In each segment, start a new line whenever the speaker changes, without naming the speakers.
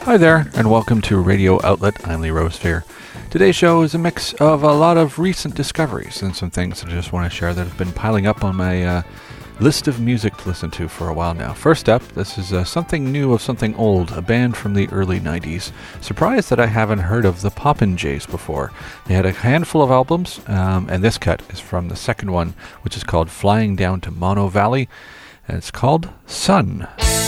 Hi there, and welcome to Radio Outlet. I'm Lee Rosefear. Today's show is a mix of a lot of recent discoveries and some things that I just want to share that have been piling up on my list of music to listen to for a while now. First up, this is something new of something old, a band from the early 90s. Surprised that I haven't heard of the Poppin' Jays before. They had a handful of albums, and this cut is from the second one, which is called Flying Down to Mono Valley, and it's called Sun.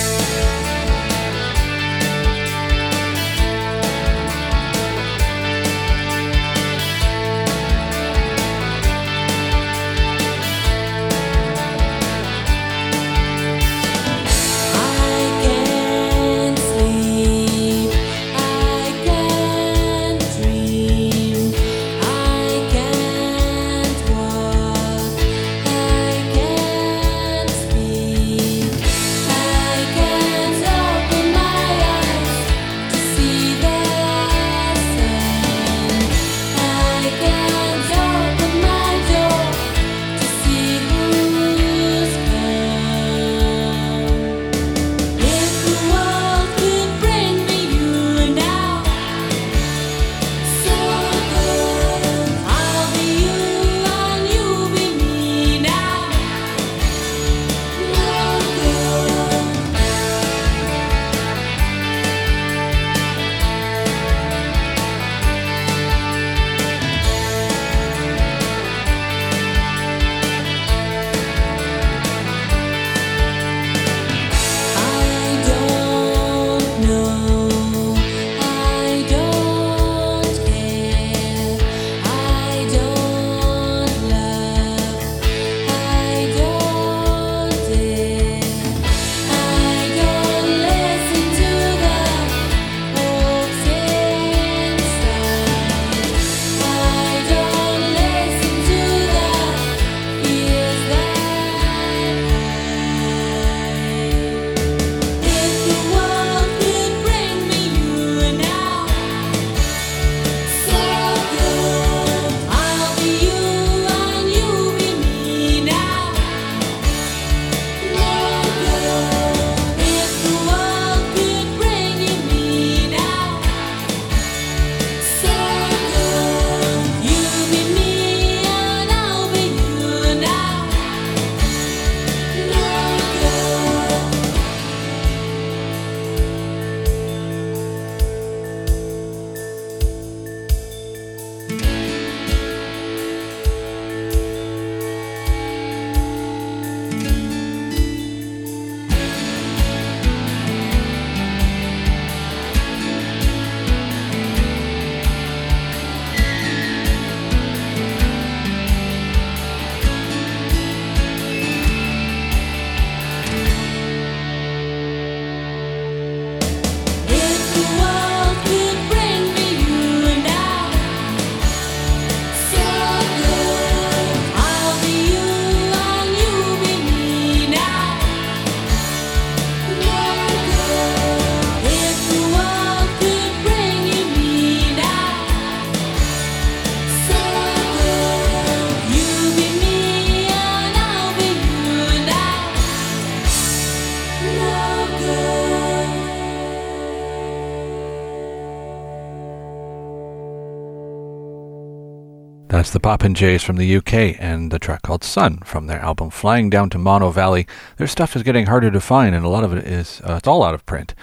That's the Poppin' Jays from the UK and the track called Sun from their album Flying Down to Mono Valley. Their stuff is getting harder to find, and a lot of it is, it's all out of print.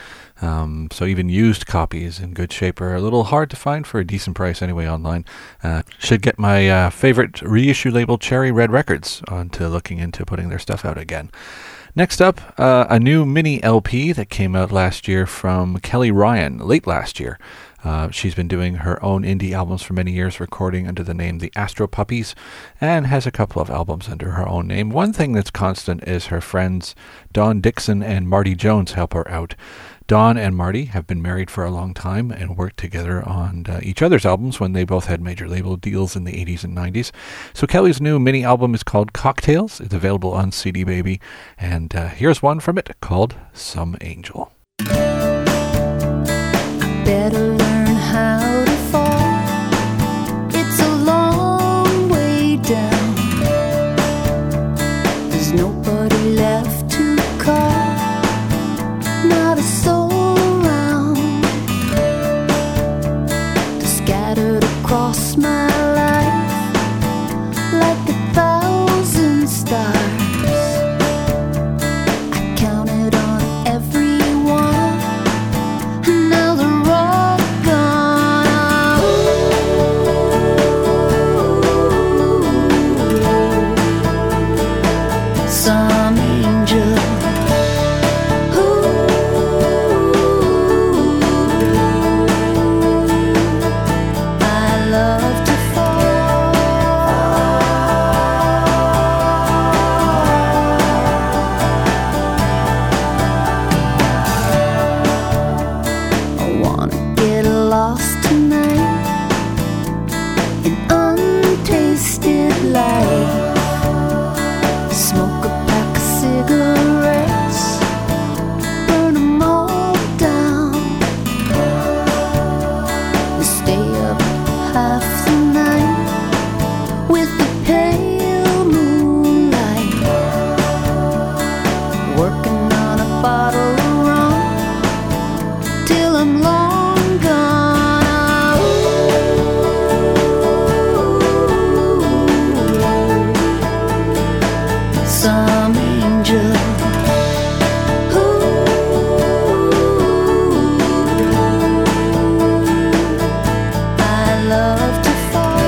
So even used copies in good shape are a little hard to find for a decent price anyway online. Should get my favorite reissue label, Cherry Red Records, onto looking into putting their stuff out again. Next up, a new mini LP that came out last year from Kelly Ryan, late last year. She's been doing her own indie albums for many years, recording under the name The Astro Puppies, and has a couple of albums under her own name. One thing that's constant is her friends Dawn Dixon and Marty Jones help her out. Dawn and Marty have been married for a long time and worked together on each other's albums when they both had major label deals in the 80s and 90s. So Kelly's new mini album is called Cocktails. It's available on CD Baby, and here's one from it called Some Angel.
Better learn how to fall. It's a long way down. There's nobody left to call. Not a soul around. angel. I love to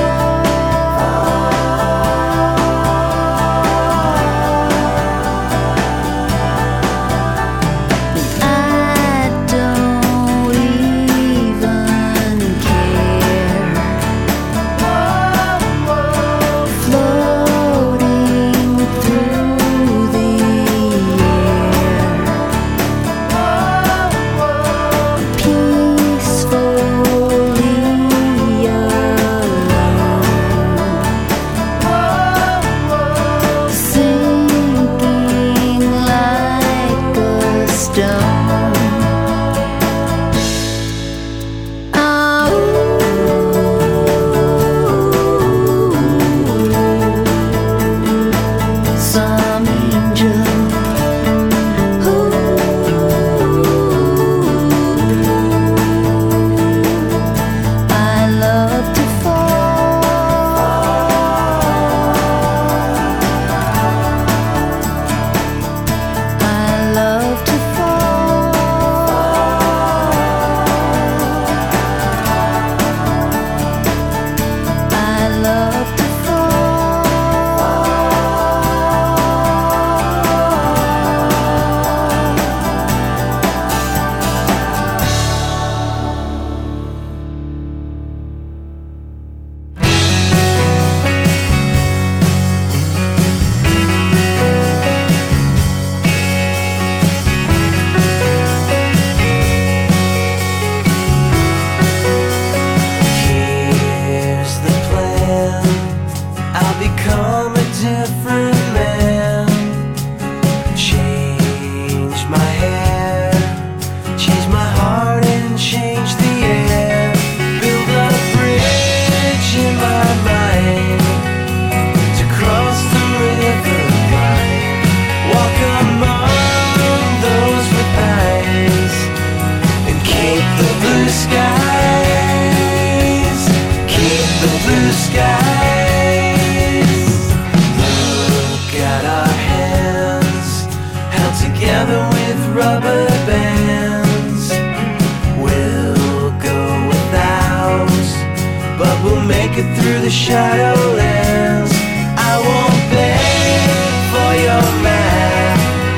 Shadowlands. I won't beg for your map,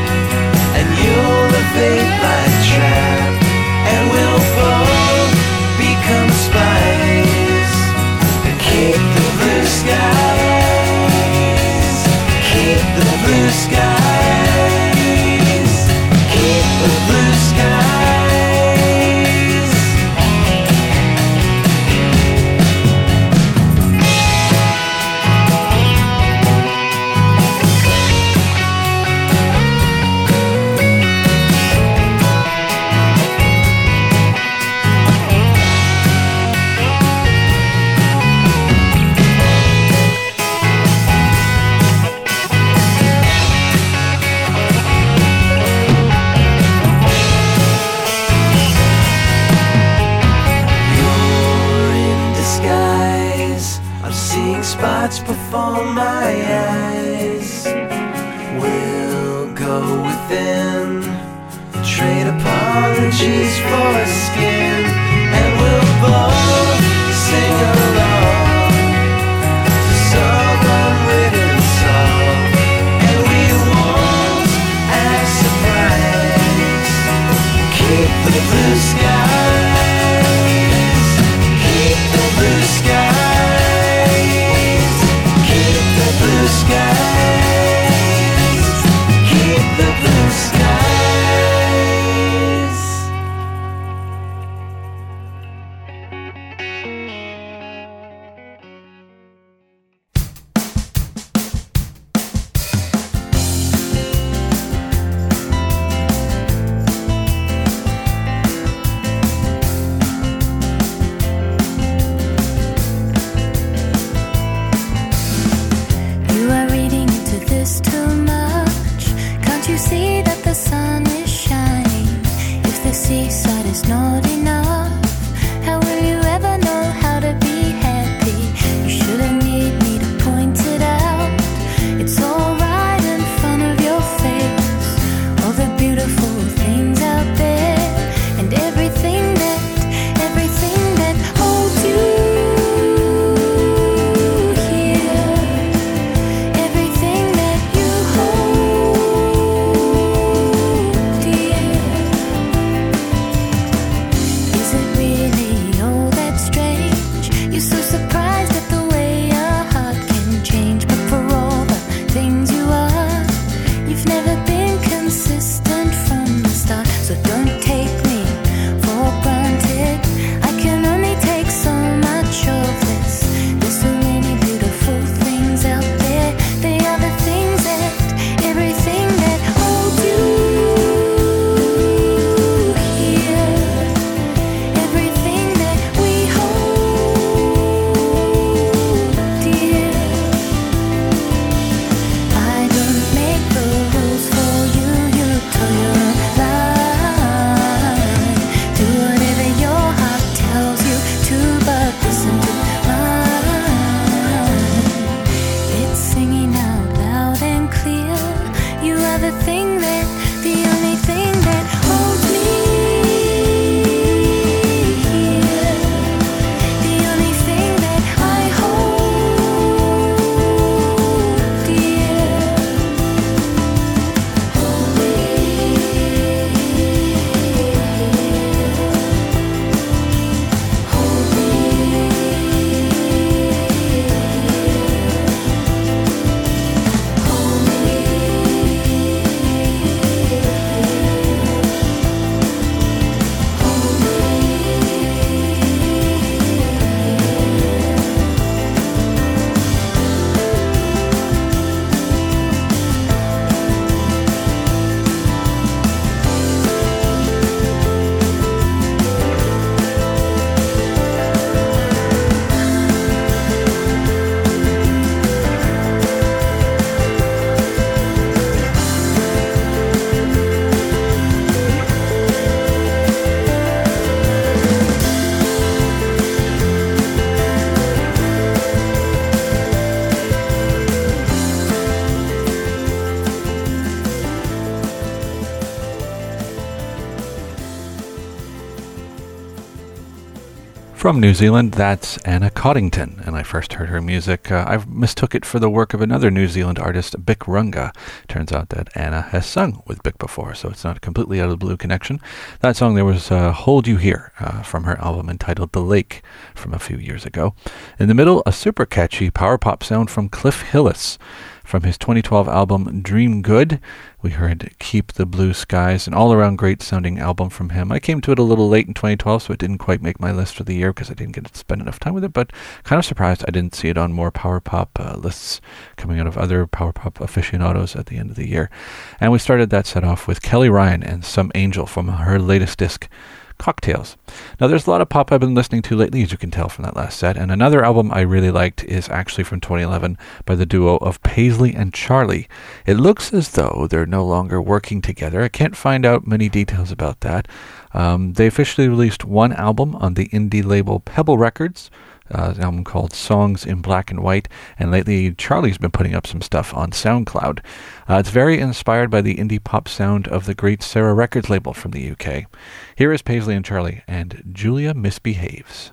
and you'll evade my trap, and we'll both become spies and keep the blue skies, keep the blue skies, keep the blue skies. Spots before my eyes. We'll go within, trade apologies for skin, and we'll both sing along to some unwritten song, and we won't act surprised. Keep the blue skies, keep the blue skies. Blue skies, keep the blue skies.
Seaside is not enough. How will you ever know how to be happy? You shouldn't need me to point it out. It's all right in front of your face. only thing that holds me here, the only thing that I hold dear. Hold me
From New Zealand, that's Anna Coddington, and I first heard her music. I mistook it for the work of another New Zealand artist, Bic Runga. Turns out that Anna has sung with Bic before, so it's not a completely out of the blue connection. That song there was Hold You Here from her album entitled The Lake from a few years ago. In the middle, a super catchy power pop sound from Cliff Hillis. From his 2012 album Dream Good, we heard Keep the Blue Skies, an all-around great-sounding album from him. I came to it a little late in 2012, so it didn't quite make my list for the year because I didn't get to spend enough time with it, but kind of surprised I didn't see it on more power pop lists coming out of other power pop aficionados at the end of the year. And we started that set off with Kelly Ryan and Some Angel from her latest disc, Cocktails. Now, there's a lot of pop I've been listening to lately, as you can tell from that last set, and another album I really liked is actually from 2011 by the duo of Paisley and Charlie. It looks as though they're no longer working together. I can't find out many details about that. They officially released one album on the indie label Pebble Records, an album called Songs in Black and White, and lately Charlie's been putting up some stuff on SoundCloud. It's very inspired by the indie pop sound of the great Sarah Records label from the UK. Here is Paisley and Charlie and Julia Misbehaves.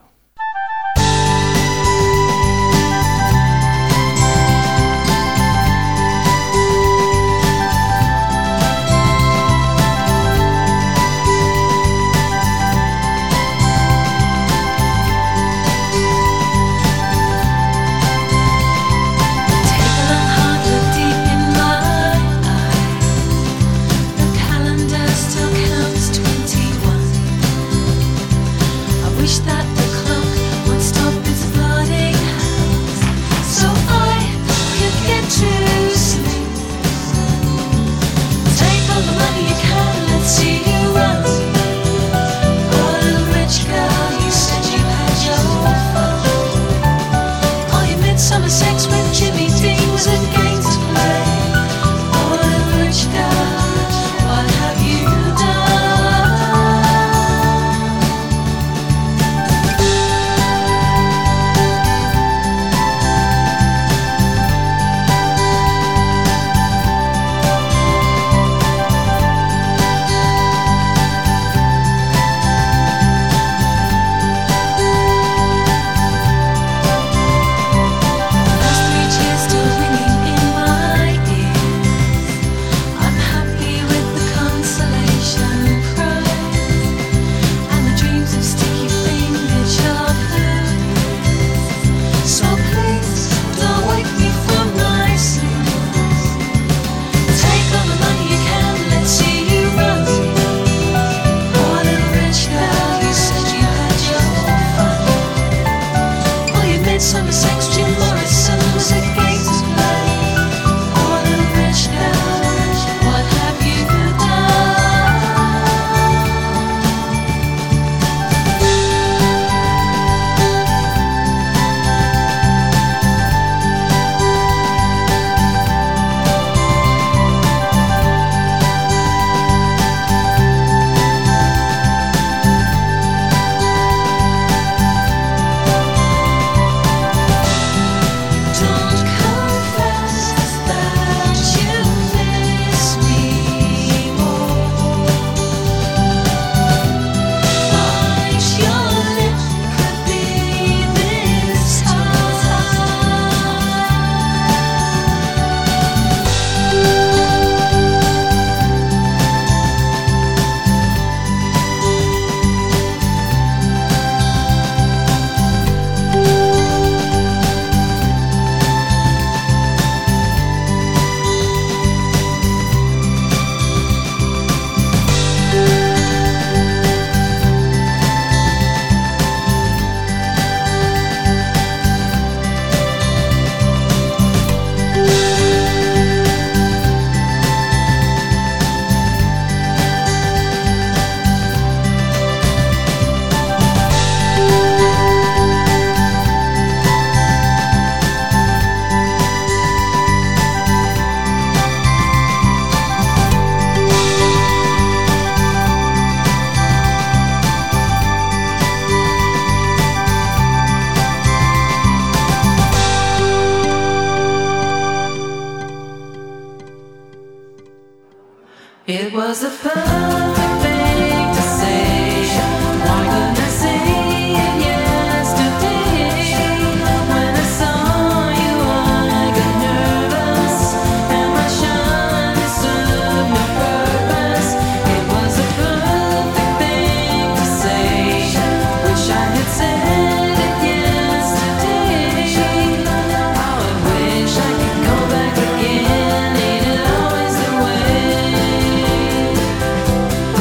It was a perfect thing to say. Why couldn't I say it yesterday? When I saw you, I got nervous, and my shyness served no purpose. It was a perfect thing to say. Wish I had said it yesterday. How I wish I could go back again. Ain't it always the way?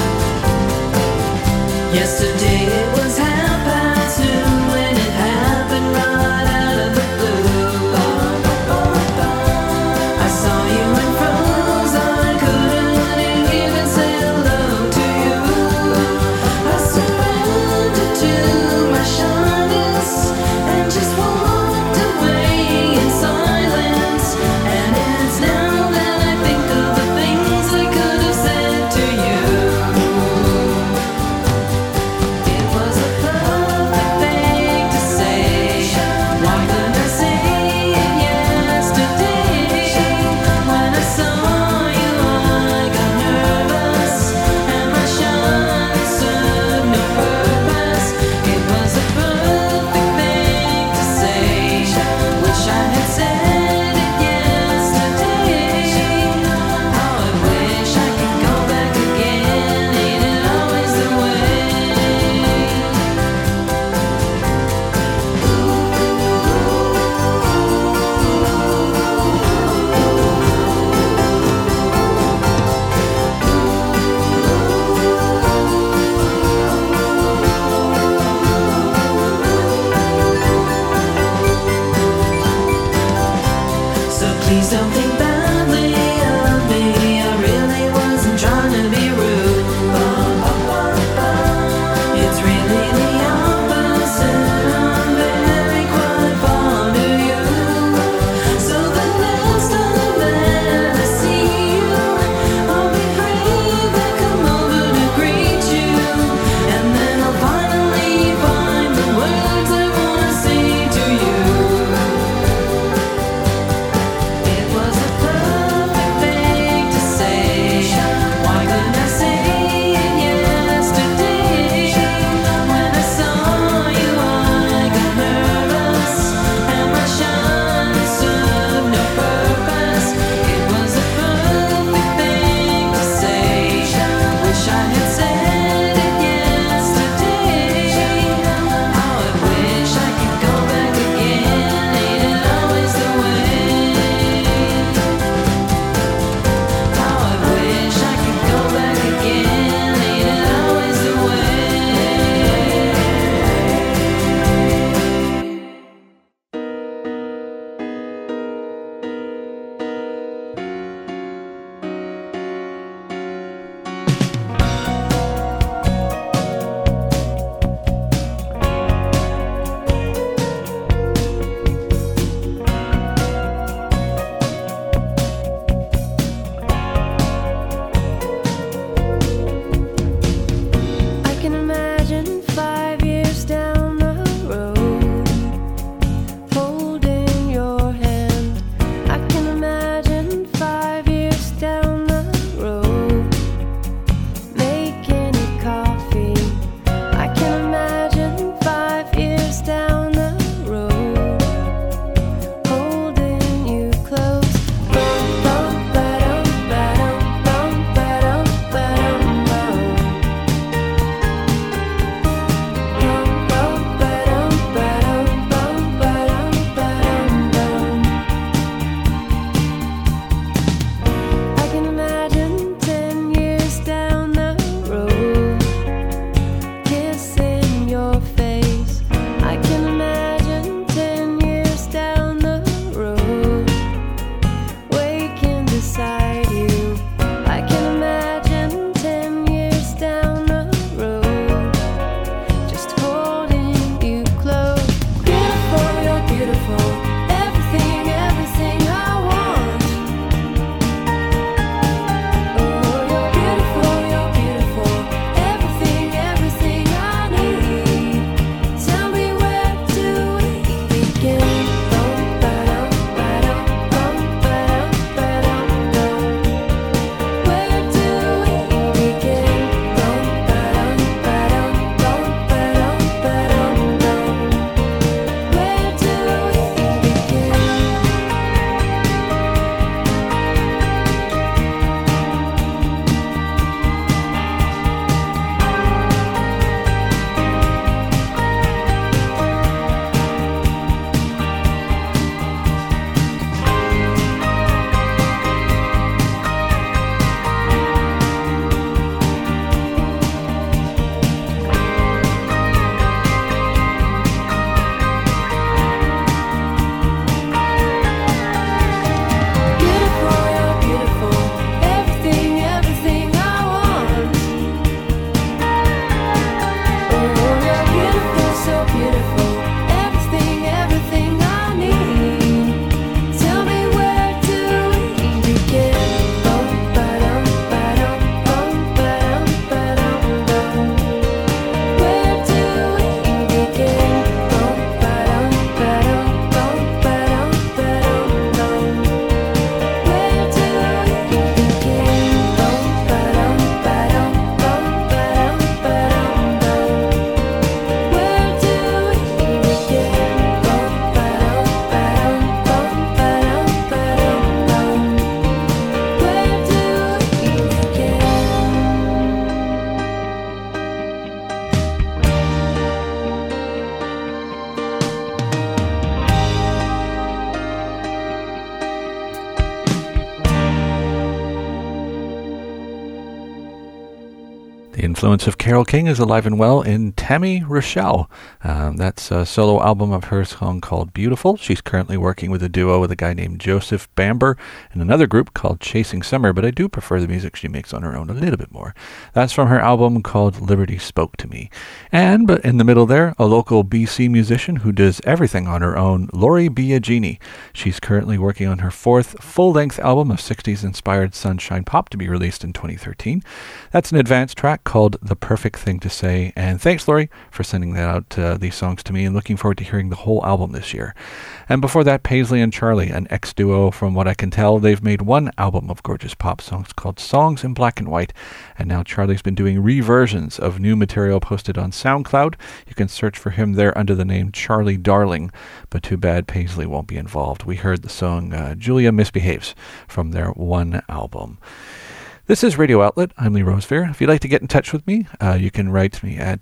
The influence of Carole King is alive and well in Tammy Rochelle. That's a solo album of her song called Beautiful. She's currently working with a duo with a guy named Joseph Bamber and another group called Chasing Summer, but I do prefer the music she makes on her own a little bit more. That's from her album called Liberty Spoke to Me. And but in the middle there, a local BC musician who does everything on her own, Lori Biagini. She's currently working on her fourth full-length album of 60s-inspired sunshine pop to be released in 2013. That's an advanced track called The Perfect Thing to Say, and thanks, Lori, for sending that out, these songs to me, and looking forward to hearing the whole album this year. And before that, Paisley and Charlie, an ex-duo. From what I can tell, they've made one album of gorgeous pop songs called Songs in Black and White, and now Charlie's been doing reversions of new material posted on SoundCloud. You can search for him there under the name Charlie Darling, but too bad Paisley won't be involved. We heard the song Julia Misbehaves from their one album. This is Radio Outlet. I'm Lee Rosevere. If you'd like to get in touch with me, you can write me at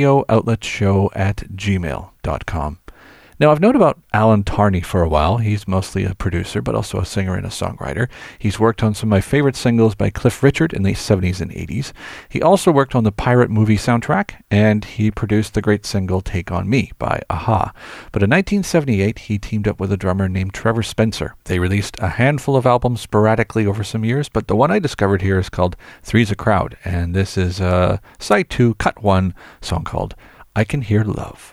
radioutletshow@gmail.com. Now, I've known about Alan Tarney for a while. He's mostly a producer, but also a singer and a songwriter. He's worked on some of my favorite singles by Cliff Richard in the 70s and 80s. He also worked on the Pirate movie soundtrack, and he produced the great single Take On Me by a-ha. But in 1978, he teamed up with a drummer named Trevor Spencer. They released a handful of albums sporadically over some years, but the one I discovered here is called Three's a Crowd, and this is side 2, cut 1, song called I Can Hear Love.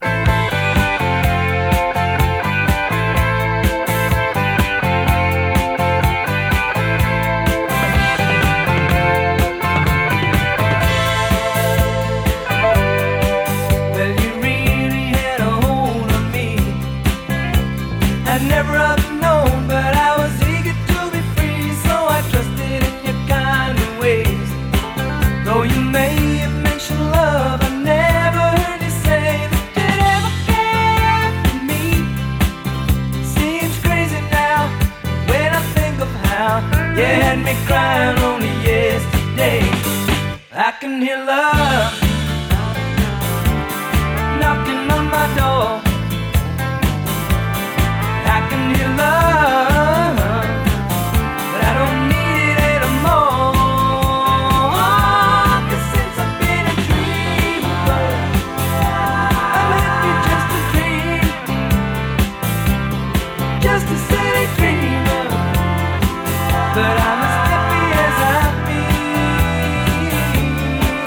You had me crying only yesterday. I can hear love knocking on my door. I can hear love, but I don't need it anymore. 'Cause since I've been a dreamer, I'm happy just a dream, just a silly dreamer. But I'm as happy as I feel.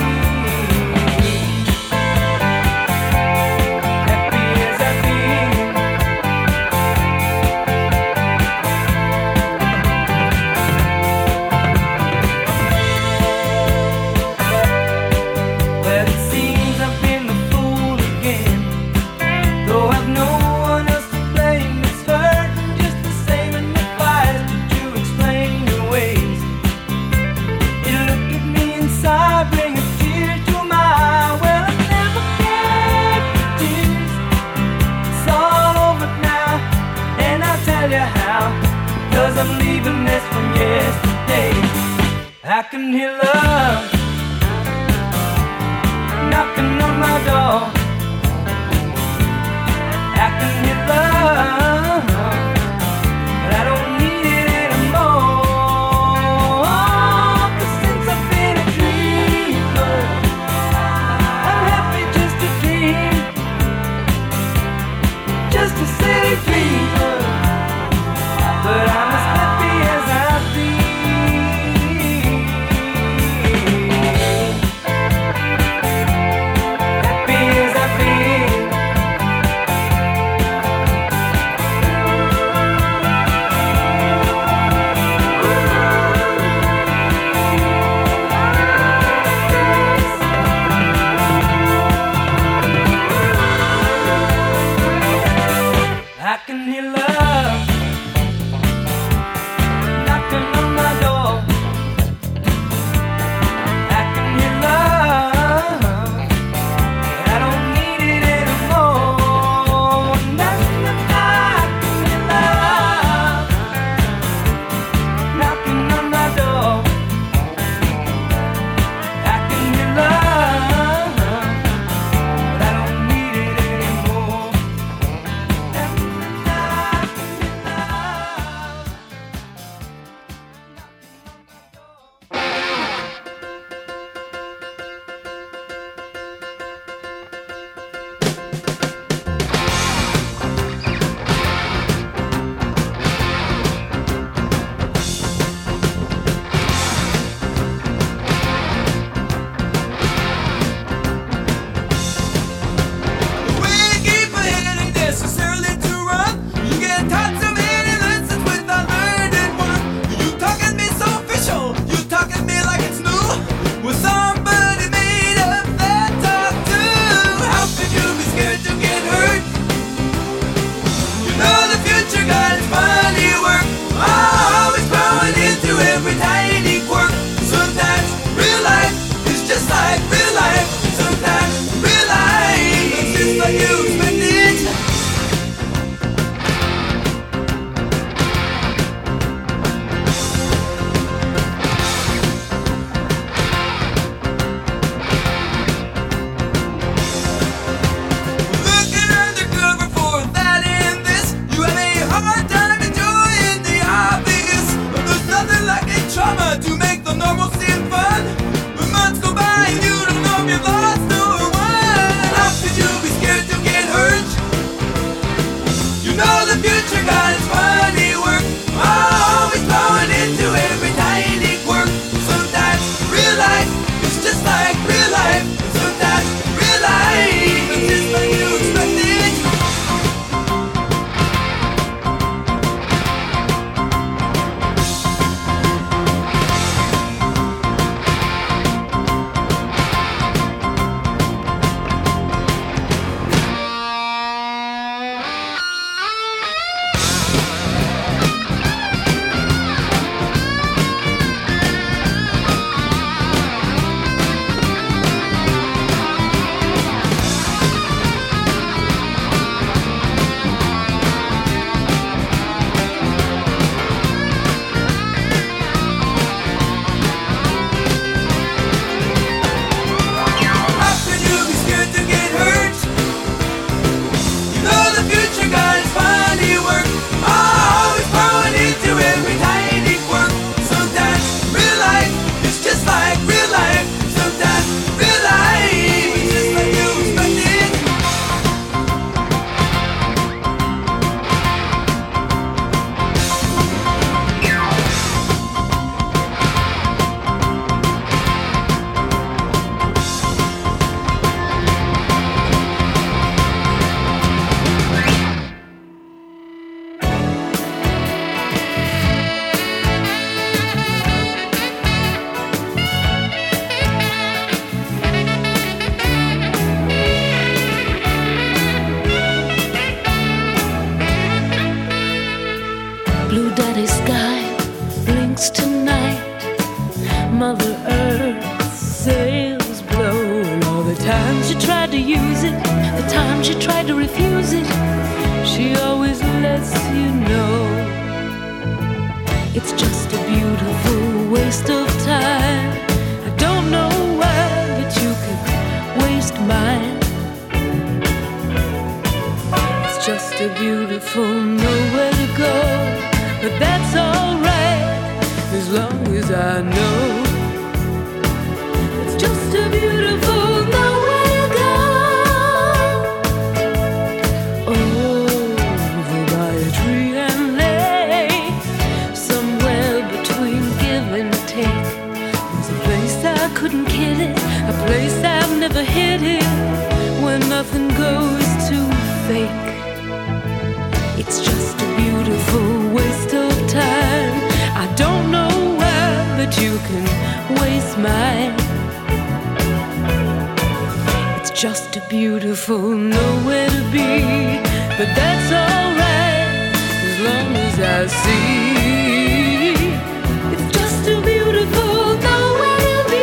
Happy as I feel. Well, it seems I've been the fool again. Though I've no one else to blame, it's hurting just the same in the fires. Did you explain your ways? You look at me inside, bring a tear to my eye. Well, I never cared for tears. It's all over now, and I'll tell you how. 'Cause I'm leaving this from yesterday. I can hear love knocking on my door. I can hear love, but I don't need it anymore. 'Cause since I've been a dreamer, I'm happy just to dream, just a silly dreamer. But I'm as happy as I feel. Happy as
Mother Earth's sails blow, and all the times she tried to use it, the times she tried to refuse it, she always lets you know it's just a beautiful waste of time. I don't know why, but you could waste mine. It's just a beautiful nowhere to go, but that's alright as long as I know. It's just a beautiful nowhere to go. Over by a tree and lake, somewhere between give and take, there's a place I couldn't kid it, a place I've never hid it, where nothing goes to fake. It's just a beautiful waste of time. I don't know why, but you can waste mine. It's just a beautiful nowhere to be, but that's alright as long as I see. It's just a beautiful nowhere to be.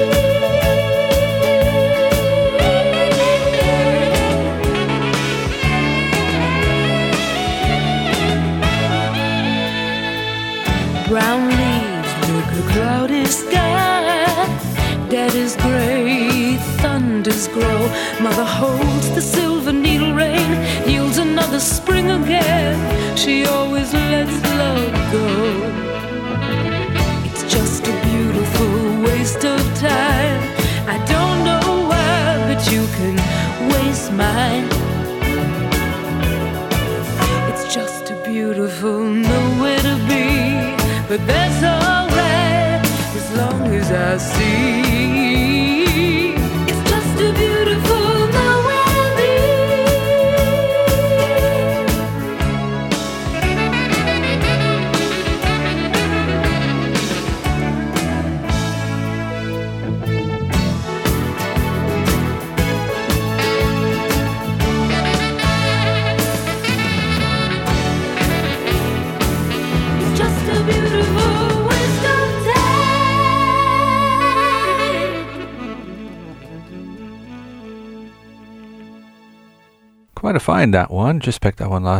Brown leaves make a cloudy sky. Daddy's gray, thunders grow. Mother holds the silver needle rain, yields another spring again. She always lets love go. It's just a beautiful waste of time. I don't know why, but you can waste mine. It's just a beautiful nowhere to be, but that's alright as long as I see. It's just a beautiful nowhere to be. It's just a beautiful waste of time.
Quite a find, that one. Just picked that one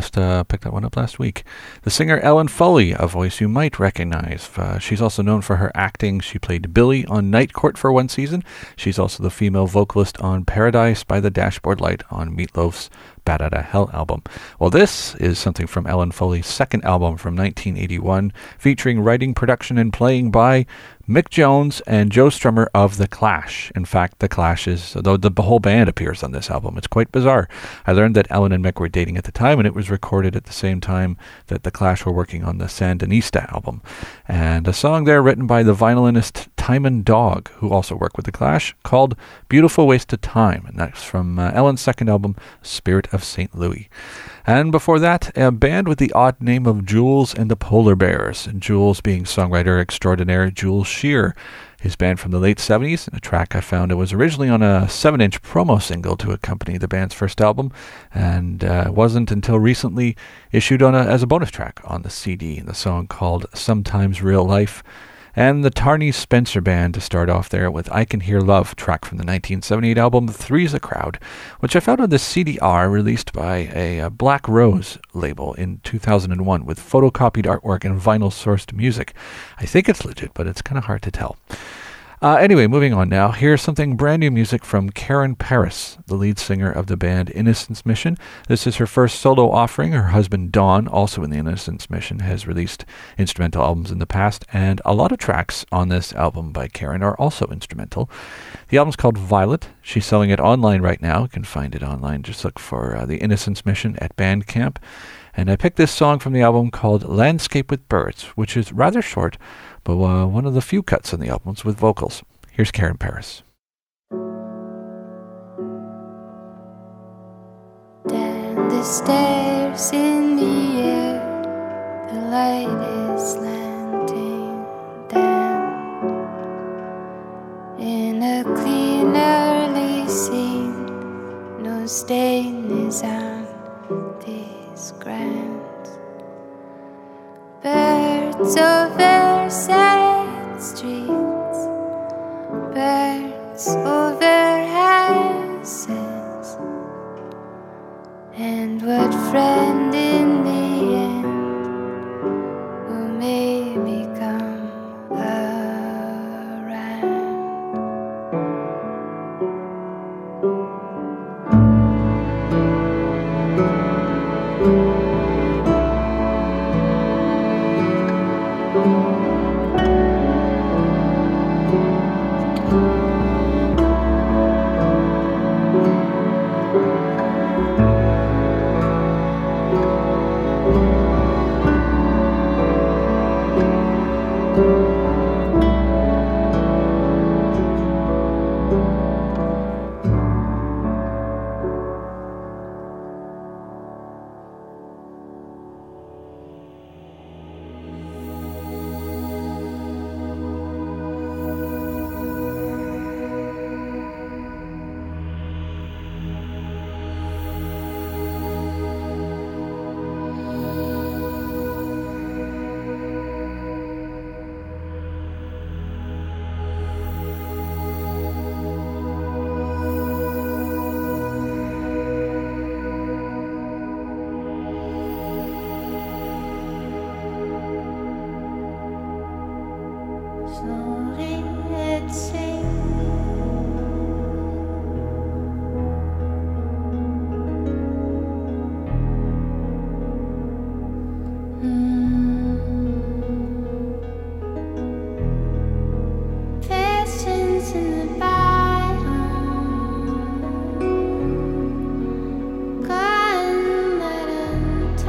up last week. The singer Ellen Foley, a voice you might recognize. She's also known for her acting. She played Billy on Night Court for one season. She's also the female vocalist on Paradise by the Dashboard Light on Meatloaf's Bat Outta Hell album. Well, this is something from Ellen Foley's second album from 1981, featuring writing, production, and playing by Mick Jones and Joe Strummer of The Clash. In fact, The Clash is, the whole band appears on this album. It's quite bizarre. I learned that Ellen and Mick were dating at the time, and it was recorded at the same time that The Clash were working on the Sandinista album. And a song there written by the violinist Timon Dog, who also worked with The Clash, called Beautiful Waste of Time. And that's from Ellen's second album, Spirit of St. Louis. And before that, a band with the odd name of Jules and the Polar Bears, and Jules being songwriter extraordinaire Jules Shear. His band from the late 70s, and a track I found it was originally on a 7-inch promo single to accompany the band's first album, and wasn't until recently issued as a bonus track on the CD, the song called Sometimes Real Life. And the Tarney Spencer Band to start off there with I Can Hear Love, track from the 1978 album Three's a Crowd, which I found on the CDR released by a Black Rose label in 2001 with photocopied artwork and vinyl-sourced music. I think it's legit, but it's kind of hard to tell. Anyway, moving on now. Here's something brand new music from Karen Paris, the lead singer of the band Innocence Mission. This is her first solo offering. Her husband Don, also in the Innocence Mission, has released instrumental albums in the past, and a lot of tracks on this album by Karen are also instrumental. The album's called Violet. She's selling it online right now. You can find it online. Just look for the Innocence Mission at Bandcamp. And I picked this song from the album called Landscape with Birds, which is rather short, but one of the few cuts on the albums with vocals. Here's Karen Paris.
Down the stairs in the air, the light is slanting down. In a clean early scene, no stain is on these grounds. Birds over sad streets fights over houses, and what friend in the end will maybe come around. Slowly it sinks. Patience in the Bible, God let him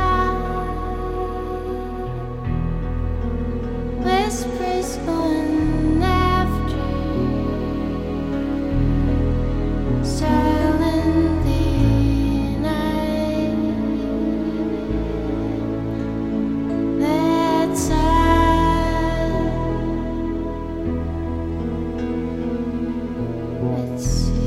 talk. Whispers going after, silently night. That's all. Let's see.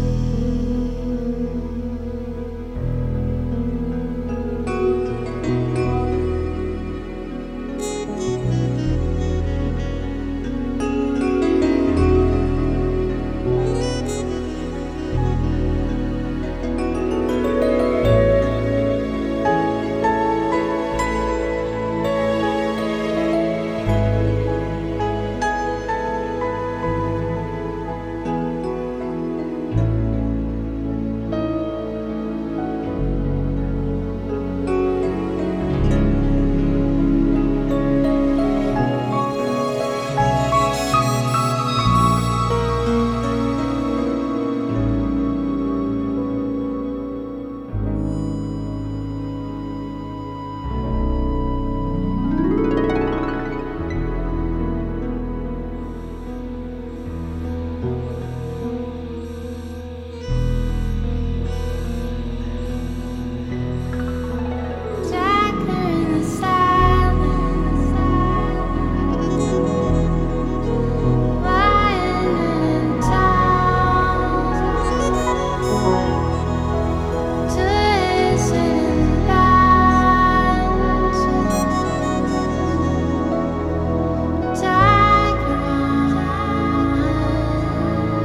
Dagger in the silence, lying in town, twisting bands, dagger on.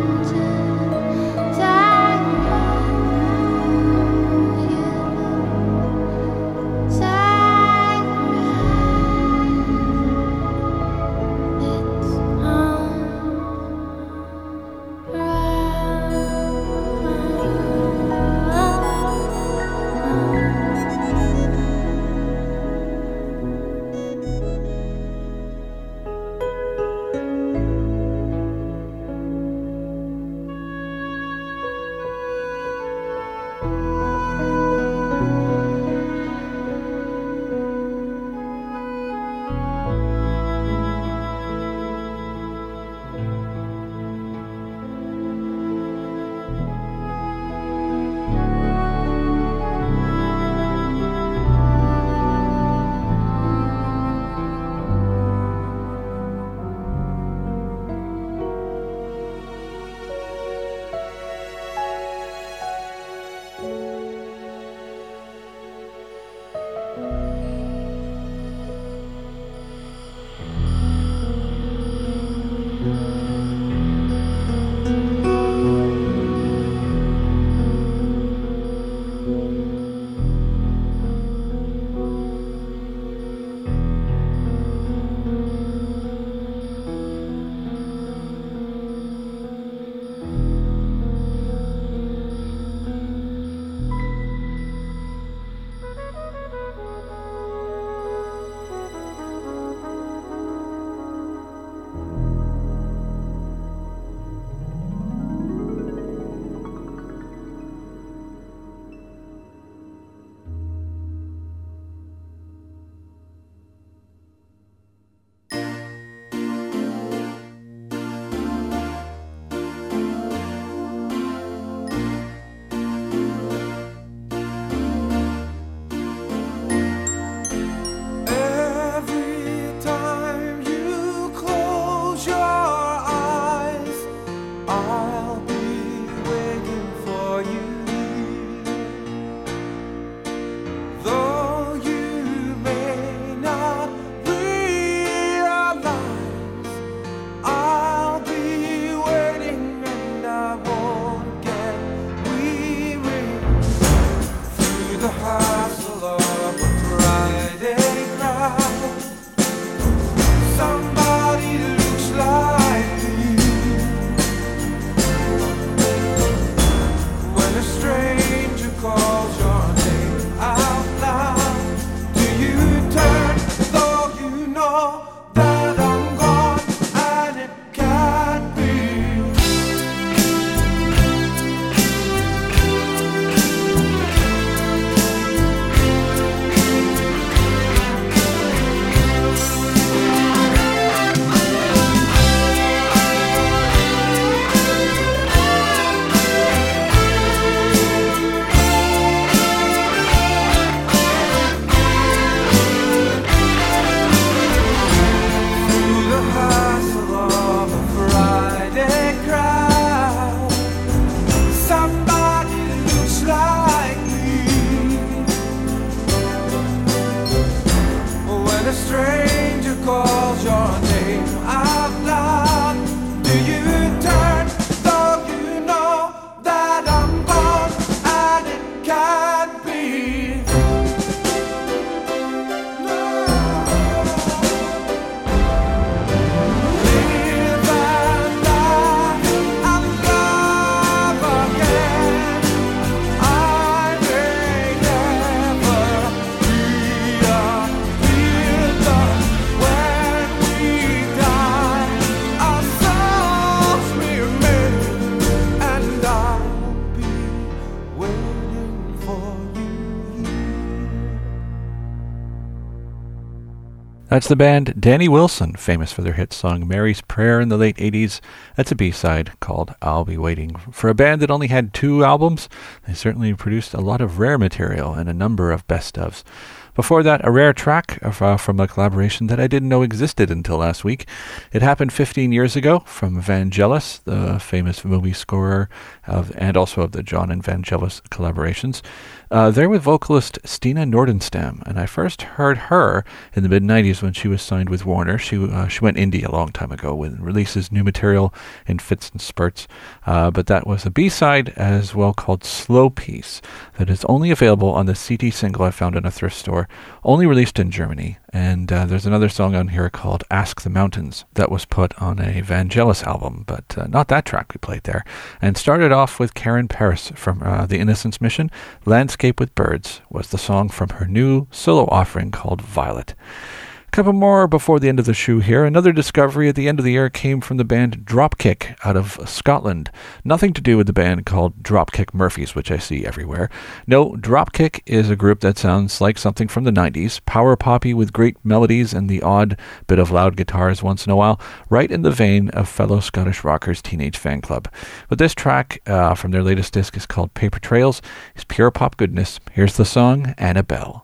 That's the band Danny Wilson, famous for their hit song Mary's Prayer in the late 80s. That's a B-side called I'll Be Waiting. For a band that only had 2 albums, they certainly produced a lot of rare material and a number of best-ofs. Before that, a rare track from a collaboration that I didn't know existed until last week. It happened 15 years ago from Vangelis, the famous movie scorer and also of the John and Vangelis collaborations. They're with vocalist Stina Nordenstam, and I first heard her in the mid-90s when she was signed with Warner. She went indie a long time ago and releases new material in fits and spurts, but that was a B-side as well called Slow Piece that is only available on the CT single I found in a thrift store, only released in Germany. And there's another song on here called Ask the Mountains that was put on a Vangelis album, but not that track we played there. And started off with Karen Paris from The Innocence Mission. Landscape with Birds was the song from her new solo offering called Violet. A couple more before the end of the show here. Another discovery at the end of the year came from the band Dropkick out of Scotland. Nothing to do with the band called Dropkick Murphys, which I see everywhere. No, Dropkick is a group that sounds like something from the 90s, power poppy with great melodies and the odd bit of loud guitars once in a while, right in the vein of fellow Scottish rockers Teenage Fanclub. But this track from their latest disc is called Paper Trails. It's pure pop goodness. Here's the song Annabelle.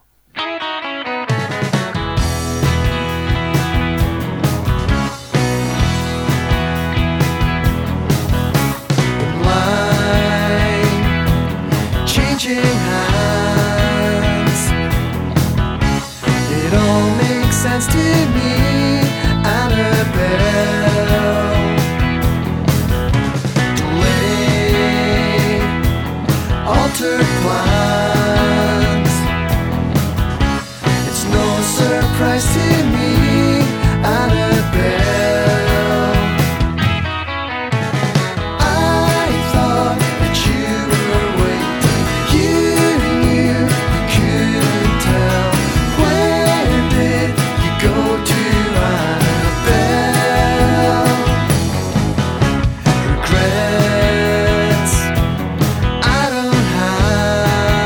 Changing hands, it all makes sense to me. Annabelle, delay, altered plans. It's no surprise to me. Annabelle, I thought that you were waiting. You knew you couldn't tell. Where did you go to, Annabelle? Regrets I don't have.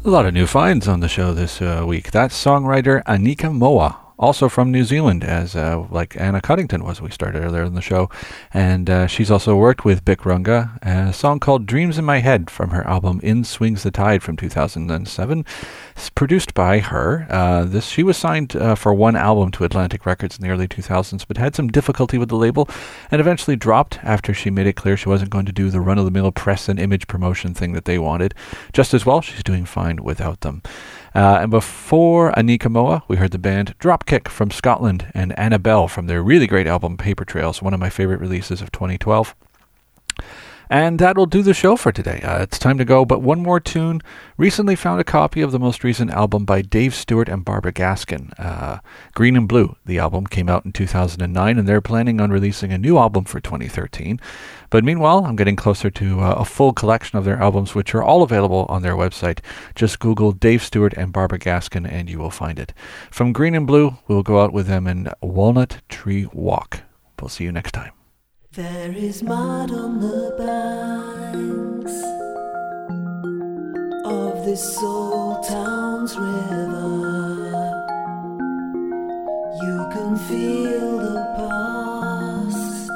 A lot of new finds on the show this week. That's songwriter Anika Moa, also from New Zealand, as like Anna Cuddington was. We started earlier in the show. And she's also worked with Bic Runga, a song called Dreams in My Head from her album In Swings the Tide from 2007. It's produced by her. She was signed for one album to Atlantic Records in the early 2000s, but had some difficulty with the label and eventually dropped after she made it clear she wasn't going to do the run-of-the-mill press and image promotion thing that they wanted. Just as well, she's doing fine without them. And before Anika Moa, we heard the band Dropkick from Scotland and Annabelle from their really great album Paper Trails, one of my favorite releases of 2012. And that'll do the show for today. It's time to go, but one more tune. Recently found a copy of the most recent album by Dave Stewart and Barbara Gaskin, Green and Blue. The album came out in 2009, and they're planning on releasing a new album for 2013. But meanwhile, I'm getting closer to a full collection of their albums, which are all available on their website. Just Google Dave Stewart and Barbara Gaskin, and you will find it. From Green and Blue, we'll go out with them in Walnut Tree Walk. We'll see you next time.
There is mud on the banks of this old town's river. You can feel the past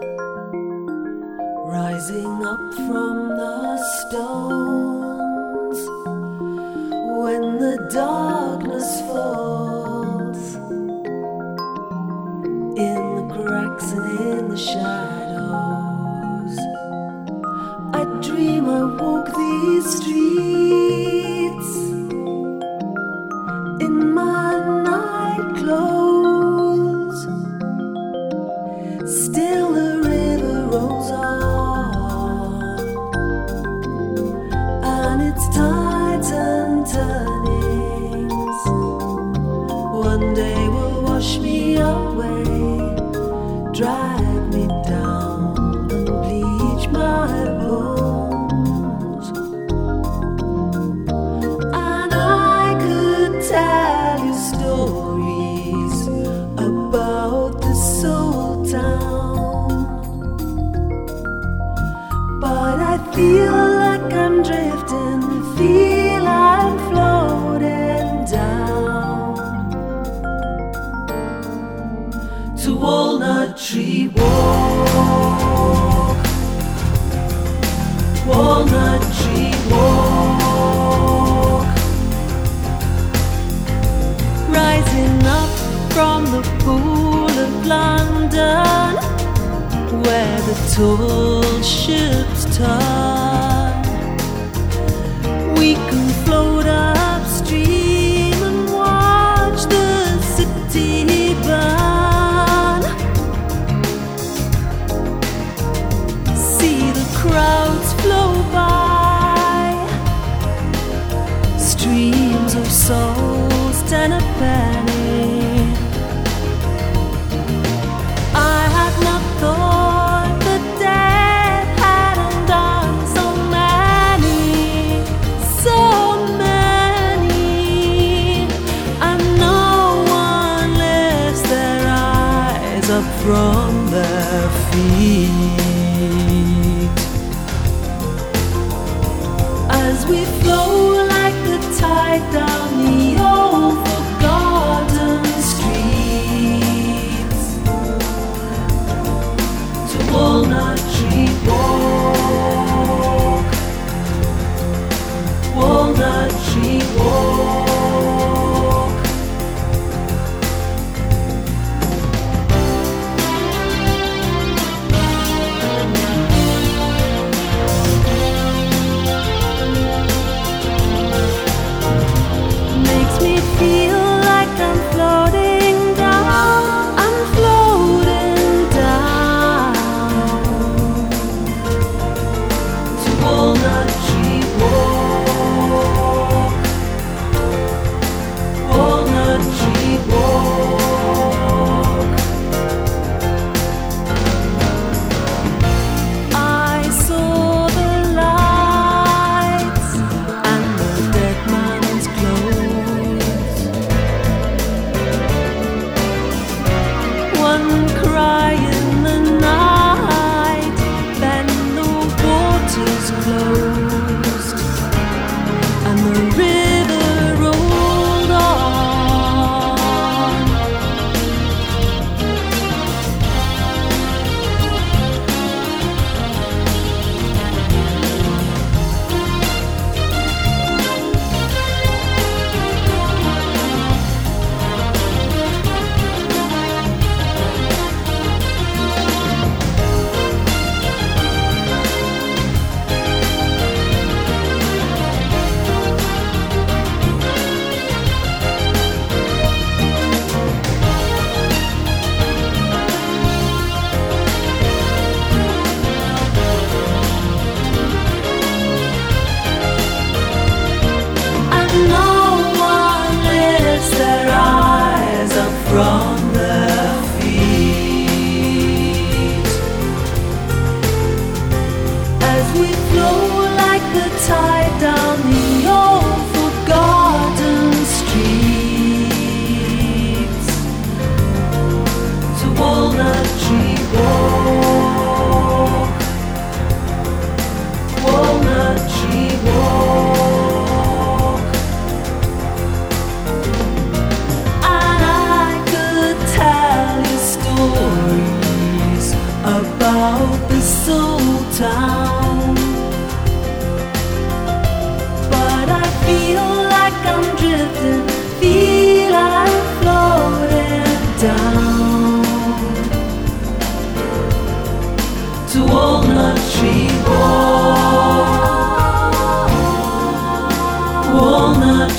rising up from the stones when the darkness falls in the cracks and in the shadows. I dream I walk these streets in my night clothes. Still the river rolls on, and its tides and turnings one day will wash me away, drag me down and bleach my bones. And I could tell you stories about this old town, but I feel like I'm drifting, feel I'm floating down to Walnut Tree Walk, Walnut Tree Walk, rising up from the pool of London, where the tall ships turn. We can float upstream and watch the city burn. See the crowds flow by, streams of souls, 10 a penny. I had not thought the dead hadn't done so many, and no one lifts their eyes up from their feet as we flow like the tide down the old forgotten streets to Walnut Tree Walk, Walnut Tree Walk.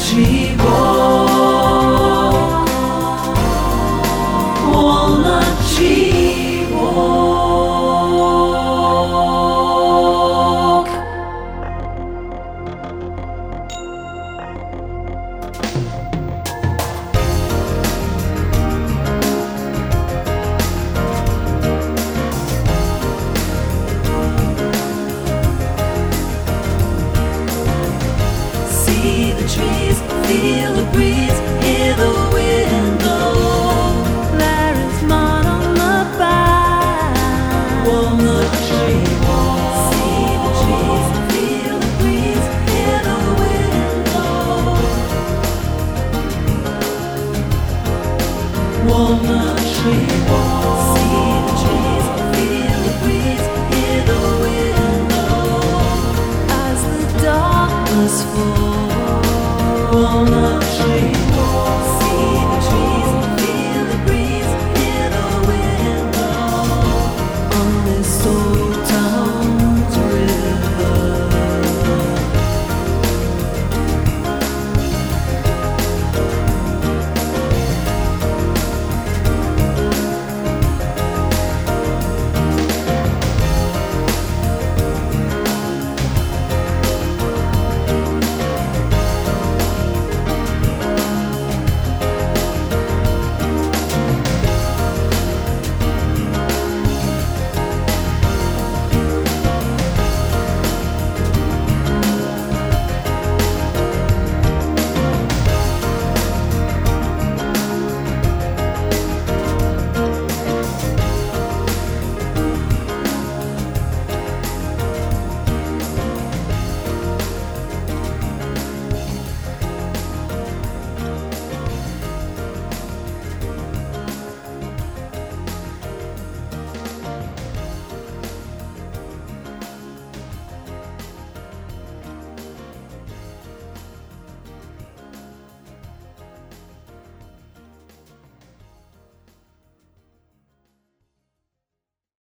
tree walk. Walnut tree walk. See the trees, feel the breeze, hear the wind blow. There is mud on the bough. Walnut tree walk. See the trees, feel the breeze, hear the wind blow. Walnut tree